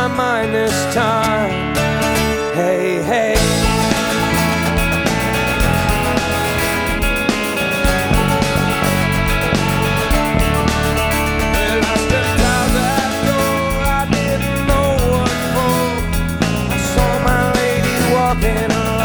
my mind this time. Hey, hey. Well, I stepped out that door, I didn't know what for. I saw my lady walking around.